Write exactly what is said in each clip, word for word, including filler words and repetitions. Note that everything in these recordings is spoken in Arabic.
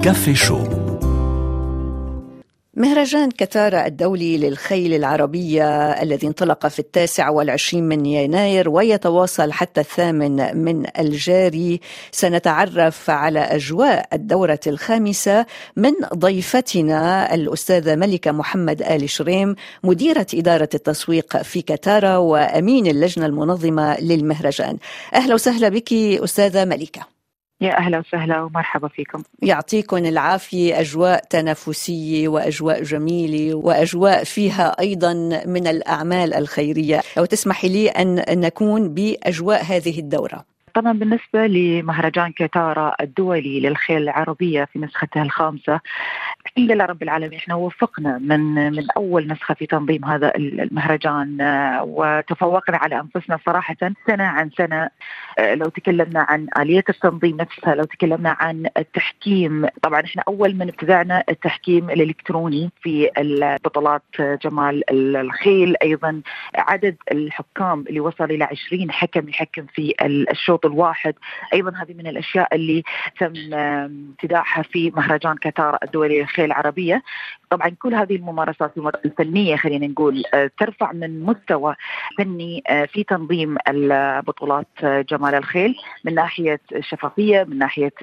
كافي شو. مهرجان كتارا الدولي للخيل العربية الذي انطلق في التاسع والعشرين من يناير ويتواصل حتى الثامن من الجاري، سنتعرف على أجواء الدورة الخامسة من ضيفتنا الأستاذة ملكة محمد آل شريم، مديرة إدارة التسويق في كتارا وأمين اللجنة المنظمة للمهرجان. أهلا وسهلا بك أستاذة ملكة. يا أهلا وسهلا ومرحبا فيكم. يعطيكم العافية. أجواء تنافسية وأجواء جميلة وأجواء فيها أيضا من الأعمال الخيرية، لو تسمحي لي أن نكون بأجواء هذه الدورة. طبعا بالنسبة لمهرجان كتارا الدولي للخيل العربية في نسخته الخامسة، الحمد لله رب العالمين احنا وفقنا من من أول نسخة في تنظيم هذا المهرجان، وتفوقنا على أنفسنا صراحة سنة عن سنة. لو تكلمنا عن آلية التنظيم نفسها، لو تكلمنا عن التحكيم، طبعا احنا أول من ابتدعنا التحكيم الإلكتروني في البطولات جمال الخيل. أيضا عدد الحكام اللي وصل إلى عشرين حكم يحكم في الشوط الواحد، أيضا هذه من الأشياء اللي تم ابتداعها في مهرجان كتارا الدولي للخيل العربية. طبعا كل هذه الممارسات الفنية خلينا نقول ترفع من مستوى فني في تنظيم البطولات جمال الخيل، من ناحية الشفافية، من ناحية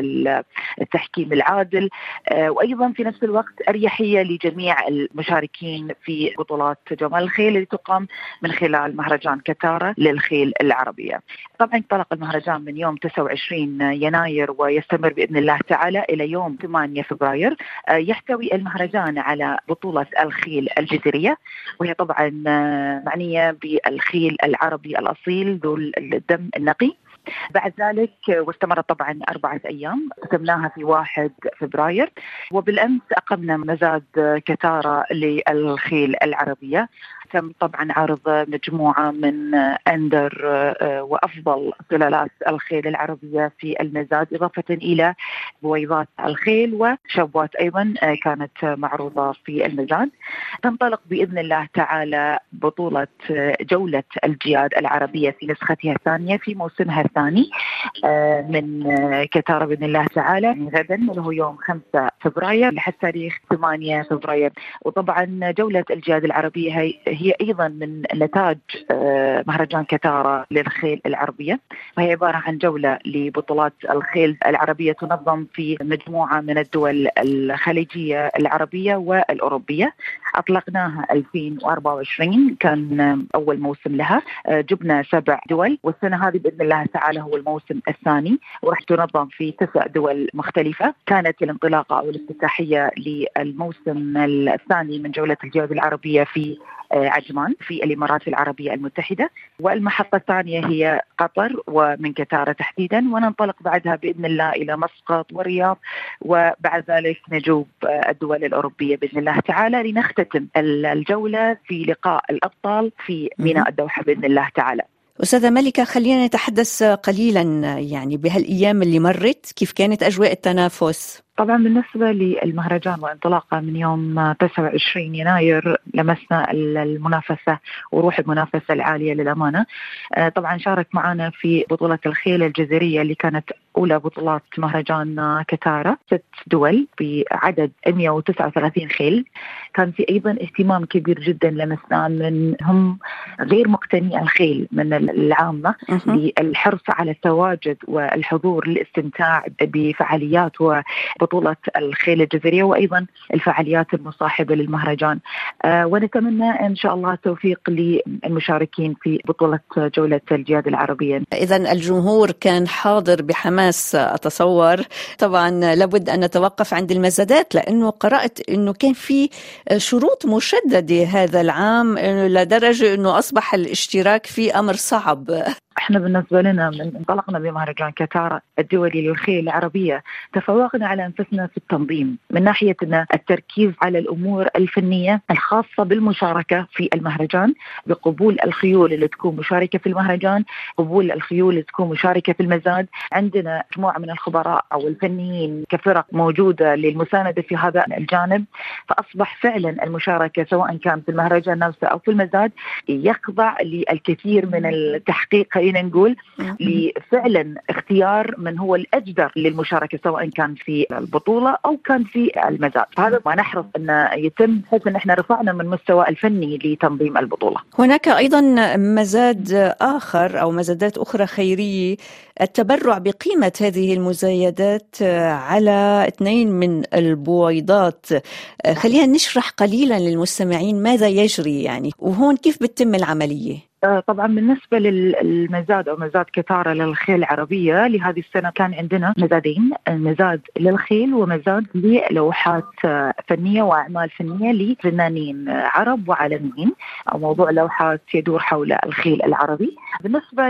التحكيم العادل، وأيضا في نفس الوقت أريحية لجميع المشاركين في بطولات جمال الخيل اللي تقام من خلال مهرجان كتارا للخيل العربية. طبعا انطلق المهرجان من يوم تسعة وعشرين يناير ويستمر بإذن الله تعالى إلى يوم ثمانية فبراير. يحتوي المهرجان على بطولة الخيل الجزرية، وهي طبعا معنية بالخيل العربي الأصيل ذو الدم النقي. بعد ذلك واستمرت طبعا أربعة أيام، ختمناها في واحد فبراير. وبالأمس أقمنا مزاد كتارا للخيل العربية، تم طبعا عرض مجموعة من أندر وأفضل سلالات الخيل العربية في المزاد، إضافة إلى بويضات الخيل وشبوات أيضا كانت معروضة في المزاد. تنطلق بإذن الله تعالى بطولة جولة الجياد العربية في نسختها الثانية في موسمها الثاني من كتارا بإذن الله تعالى غدا، اللي هو يوم خمسة فبراير لحد تاريخ ثمانية فبراير. وطبعا جولة الجياد العربية هي هي أيضا من نتاج مهرجان كتارا للخيل العربية، وهي عبارة عن جولة لبطولات الخيل العربية تنظم في مجموعة من الدول الخليجية العربية والأوروبية. أطلقناها ألفين وأربعة وعشرين، كان أول موسم لها، جبنا سبع دول، والسنة هذه بإذن الله تعالى هو الموسم الثاني، وراح تنظم في تسع دول مختلفة. كانت الانطلاقة أو الافتتاحية للموسم الثاني من جولة الجياد العربية في عجمان في الإمارات العربية المتحدة، والمحطة الثانية هي قطر ومن كتارا تحديدا، وننطلق بعدها بإذن الله إلى مسقط والرياض، وبعد ذلك نجوب الدول الأوروبية بإذن الله تعالى، لنختتم الجولة في لقاء الأبطال في ميناء الدوحة بإذن الله تعالى. أستاذة ملكة، خلينا نتحدث قليلا يعني بهالأيام اللي مرت، كيف كانت أجواء التنافس؟ طبعا بالنسبة للمهرجان وانطلاقه من يوم تسعة وعشرين يناير لمسنا المنافسة وروح المنافسة العالية للأمانة. طبعا شارك معنا في بطولة الخيل الجزرية اللي كانت أولى بطولات مهرجان كتارا ست دول بعدد مئة وتسعة وثلاثين خيل. كان في أيضا اهتمام كبير جدا لمسنا من هم غير مقتني الخيل من العامة للحرص على التواجد والحضور للاستمتاع بفعاليات و بطولة الخيل الجزرية وأيضا الفعاليات المصاحبة للمهرجان. آه ونتمنى إن شاء الله التوفيق للمشاركين في بطولة جولة الجياد العربية. إذن الجمهور كان حاضر بحماس أتصور. طبعا لابد أن نتوقف عند المزادات، لأنه قرأت أنه كان في شروط مشددة هذا العام لدرجة أنه أصبح الاشتراك في أمر صعب. احنا بالنسبة لنا من انطلقنا بمهرجان كتارا الدولي للخيل العربية تفوقنا على أنفسنا في التنظيم، من ناحية أن التركيز على الأمور الفنية الخاصة بالمشاركة في المهرجان، بقبول الخيول اللي تكون مشاركة في المهرجان، قبول الخيول اللي تكون مشاركة في المزاد. عندنا مجموعة من الخبراء أو الفنيين كفرق موجودة للمساندة في هذا الجانب، فأصبح فعلا المشاركة سواء كان في المهرجان نفسه أو في المزاد يخضع للكثير من التحقيق خلينا نقول لفعلا اختيار من هو الأجدر للمشاركة، سواء كان في البطولة أو كان في المزاد. هذا ما نحرص أن يتم بحيث أن احنا رفعنا من مستوى الفني لتنظيم البطولة. هناك أيضا مزاد آخر أو مزادات أخرى خيرية، التبرع بقيمة هذه المزايدات على اثنين من البويضات. خلينا نشرح قليلا للمستمعين ماذا يجري يعني، وهون كيف بتتم العملية. طبعا بالنسبة للمزاد أو مزاد كتارة للخيل العربية لهذه السنة كان عندنا مزادين، مزاد للخيل ومزاد للوحات فنية وأعمال فنية لفنانين عرب وعالميين. موضوع لوحات يدور حول الخيل العربي. بالنسبة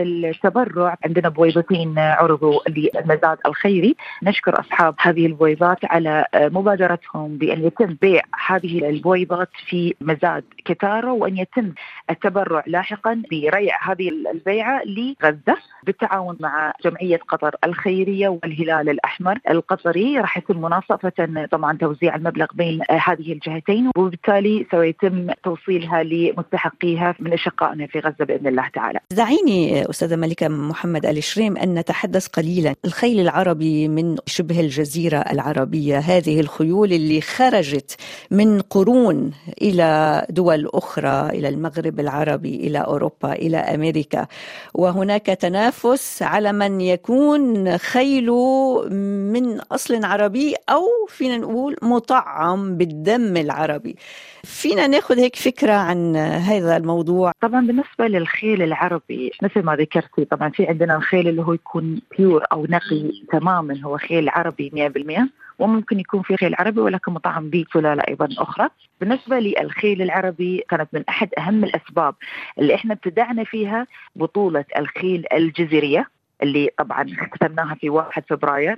للتبرع عندنا بويضتين عرضوا للمزاد الخيري، نشكر أصحاب هذه البويضات على مبادرتهم بأن يتم بيع هذه البويضات في مزاد كتارة، وأن يتم التبرع لاحقا بريع هذه البيعة لغزة بالتعاون مع جمعية قطر الخيرية والهلال الأحمر القطري. راح يتم مناصفة طبعا توزيع المبلغ بين هذه الجهتين، وبالتالي سيتم توصيلها لمستحقيها من أشقائنا في غزة بإذن الله تعالى. دعيني أستاذة ملكة محمد آل شريم أن نتحدث قليلا. الخيل العربي من شبه الجزيرة العربية، هذه الخيول اللي خرجت من قرون إلى دول أخرى، إلى المغرب العربي، إلى أوروبا، إلى أمريكا، وهناك تنافس على من يكون خيله من أصل عربي أو فينا نقول مطعم بالدم العربي. فينا ناخذ هيك فكرة عن هذا الموضوع؟ طبعا بالنسبة للخيل العربي مثل ما ذكرتي، طبعا في عندنا الخيل اللي هو يكون بيور أو نقي تماما، هو خيل عربي مئة بالمئة، وممكن يكون في خيل عربي ولكن مطعم به سلالة أيضا أخرى. بالنسبة للخيل العربي كانت من أحد أهم الأسباب اللي إحنا ابتدعنا فيها بطولة الخيل الجزيرية اللي طبعا اختتمناها في واحد فبراير،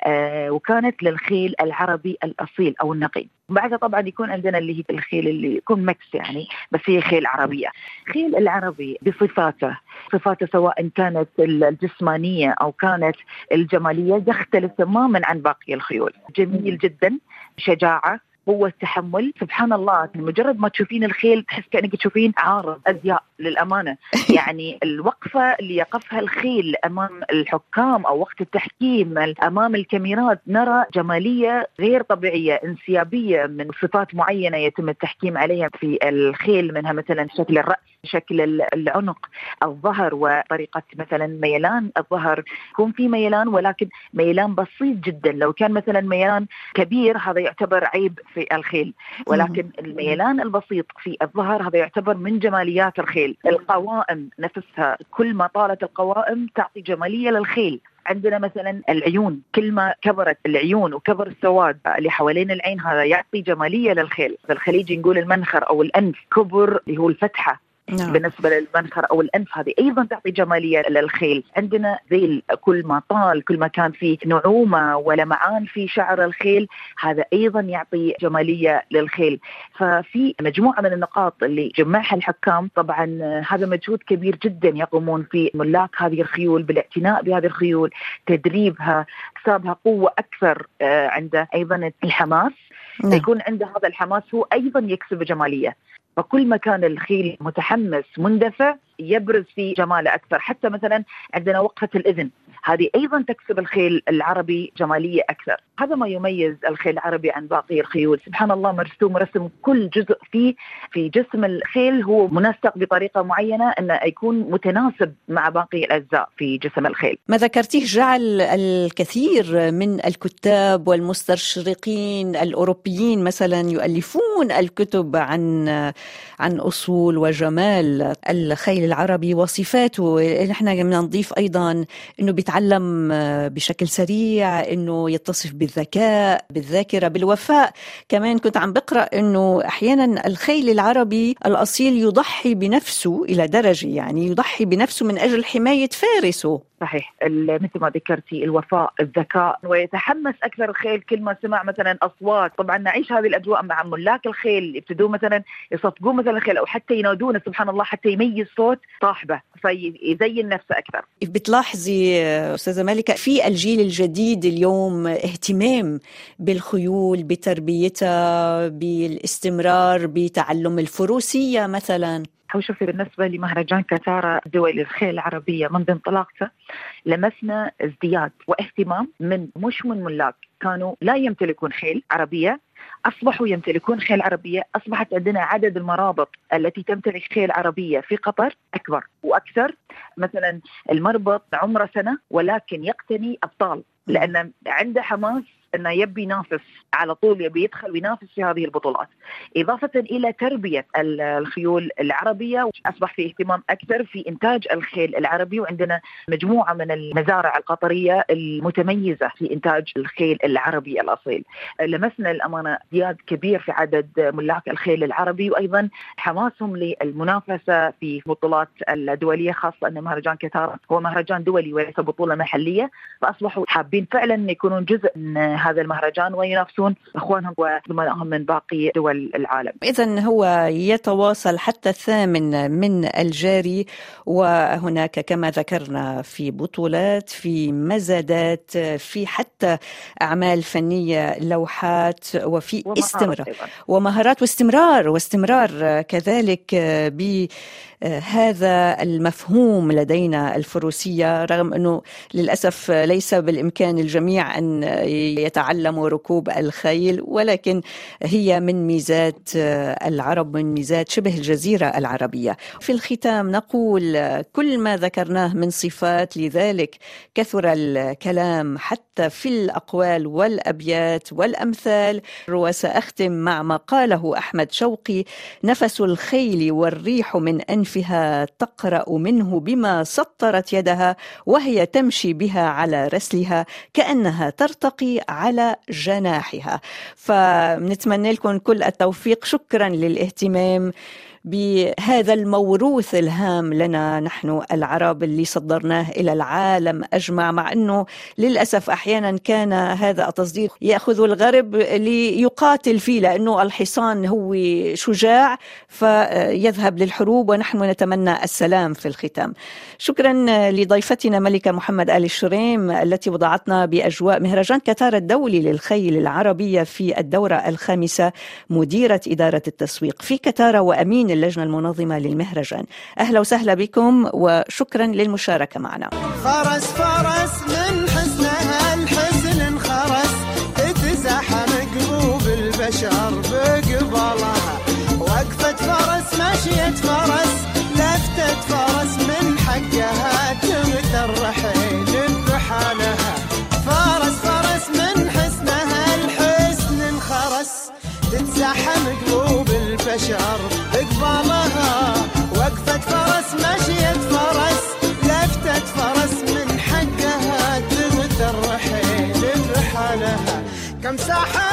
آه وكانت للخيل العربي الأصيل أو النقي. بعدها طبعا يكون عندنا اللي هي الخيل اللي يكون مكس يعني، بس هي خيل عربية. خيل العربي بصفاته صفاته سواء كانت الجسمانية أو كانت الجمالية يختلف تماما عن باقي الخيول. جميل جدا، شجاعة، قوة تحمل. سبحان الله، مجرد ما تشوفين الخيل تحس كأنك تشوفين عارض أزياء للأمانة. يعني الوقفة اللي يقفها الخيل أمام الحكام أو وقت التحكيم أمام الكاميرات، نرى جمالية غير طبيعية، انسيابية من صفات معينة يتم التحكيم عليها في الخيل، منها مثلا شكل الرأس، شكل العنق، الظهر، وطريقة مثلا ميلان الظهر. يكون في ميلان ولكن ميلان بسيط جدا. لو كان مثلا ميلان كبير هذا يعتبر عيب في الخيل، ولكن الميلان البسيط في الظهر هذا يعتبر من جماليات الخيل. القوائم نفسها، كل ما طالت القوائم تعطي جمالية للخيل. عندنا مثلا العيون، كل ما كبرت العيون وكبر السواد اللي حوالين العين هذا يعطي جمالية للخيل. في الخليج نقول المنخر أو الأنف كبر اللي هو الفتحة. نعم. بالنسبة للمنخر أو الأنف هذه أيضا تعطي جمالية للخيل. عندنا ذيل، كل ما طال كل ما كان فيه نعومة ولمعان في شعر الخيل، هذا أيضا يعطي جمالية للخيل. ففي مجموعة من النقاط اللي جمعها الحكام. طبعا هذا مجهود كبير جدا يقومون فيه ملاك هذه الخيول بالاعتناء بهذه الخيول، تدريبها، اكتسابها قوة أكثر. عنده أيضا الحماس. نعم. يكون عنده هذا الحماس هو أيضا يكسب جمالية. فكل ما كان الخيل متحمس مندفع يبرز في جماله أكثر. حتى مثلا عندنا وقفة الإذن، هذه أيضا تكسب الخيل العربي جمالية أكثر. هذا ما يميز الخيل العربي عن باقي الخيول. سبحان الله، مرسوم رسم كل جزء فيه في جسم الخيل هو منسق بطريقة معينة أنه يكون متناسب مع باقي الأجزاء في جسم الخيل. ما ذكرتيه جعل الكثير من الكتاب والمستشرقين الأوروبيين مثلا يؤلفون الكتب عن عن أصول وجمال الخيل العربي وصفاته. نحن بدنا نضيف أيضا أنه بيتعلم بشكل سريع، أنه يتصف بالذكاء، بالذاكرة، بالوفاء. كمان كنت عم بقرأ أنه أحيانا الخيل العربي الأصيل يضحي بنفسه إلى درجة، يعني يضحي بنفسه من أجل حماية فارسه. صحيح، مثل ما ذكرتي، الوفاء، الذكاء، ويتحمس أكثر الخيل كل ما سمع مثلا أصوات. طبعا نعيش هذه الأجواء مع ملاك الخيل، يبتدوا مثلا يصفقون مثلا الخيل أو حتى ينادون سبحان الله حتى يميز صوت صاحبه فيزين نفسه أكثر. بتلاحظي أستاذة مالكة في الجيل الجديد اليوم اهتمام بالخيول، بتربيتها، بالاستمرار بتعلم الفروسية مثلا؟ هو شوفي، بالنسبة لمهرجان كتارا الدولي للخيل العربية منذ انطلاقته لمسنا ازدياد واهتمام من مش من ملاك كانوا لا يمتلكون خيل عربية، أصبحوا يمتلكون خيل عربية. أصبحت عندنا عدد المرابط التي تمتلك خيل عربية في قطر أكبر وأكثر. مثلا المربط عمره سنة ولكن يقتني أبطال، لأن عنده حماس أنه يبي ينافس على طول، يبي يدخل وينافس في هذه البطولات. إضافة إلى تربية الخيول العربية، أصبح في اهتمام أكثر في إنتاج الخيل العربي، وعندنا مجموعة من المزارع القطرية المتميزة في إنتاج الخيل العربي الأصيل. لمسنا الأمانة زياد كبير في عدد ملاك الخيل العربي، وأيضا حماسهم للمنافسة في بطولات الدولية، خاصة أن مهرجان كتارا هو مهرجان دولي وليس بطولة محلية، فأصبحوا حابين فعلا يكونون جزء من هذا المهرجان وينافسون اخوانهم وزملائهم من باقي دول العالم. اذن هو يتواصل حتى الثامن من الجاري، وهناك كما ذكرنا في بطولات، في مزادات، في حتى اعمال فنيه، لوحات، وفي استمرار ومهارات واستمرار واستمرار كذلك بهذا المفهوم لدينا الفروسيه، رغم انه للاسف ليس بالامكان الجميع ان يتعلموا ركوب الخيل، ولكن هي من ميزات العرب، من ميزات شبه الجزيرة العربية. في الختام نقول كل ما ذكرناه من صفات، لذلك كثر الكلام حتى في الأقوال والأبيات والأمثال. وسأختم مع ما قاله أحمد شوقي: نفس الخيل والريح من أنفها تقرأ منه بما سطرت يدها، وهي تمشي بها على رسلها كأنها ترتقي على جناحها. فنتمنى لكم كل التوفيق. شكرا للاهتمام بهذا الموروث الهام لنا نحن العرب اللي صدرناه إلى العالم أجمع، مع أنه للأسف أحيانا كان هذا التصدير يأخذ الغرب ليقاتل فيه، لأنه الحصان هو شجاع فيذهب للحروب، ونحن نتمنى السلام في الختام. شكرا لضيفتنا ملكة محمد آل الشريم التي وضعتنا بأجواء مهرجان كتارا الدولي للخيل العربية في الدورة الخامسة، مديرة إدارة التسويق في كتارا وأمين اللجنة المنظمة للمهرجان. أهلا وسهلا بكم وشكرا للمشاركة معنا. فرس فرس من حسنها الحسن انخرس، تتزحم قلوب البشر بقبلها، وقفة فرس مشية فرس، لفتة فرس من حقها تغتر رحيل بحالها. فرس فرس من حسنها الحسن انخرس، تتزحم قلوب البشر بقبالها، وقفة فرس مشية فرس، لفتة فرس من حقها تغتر رحيل بحالها. كم ساحة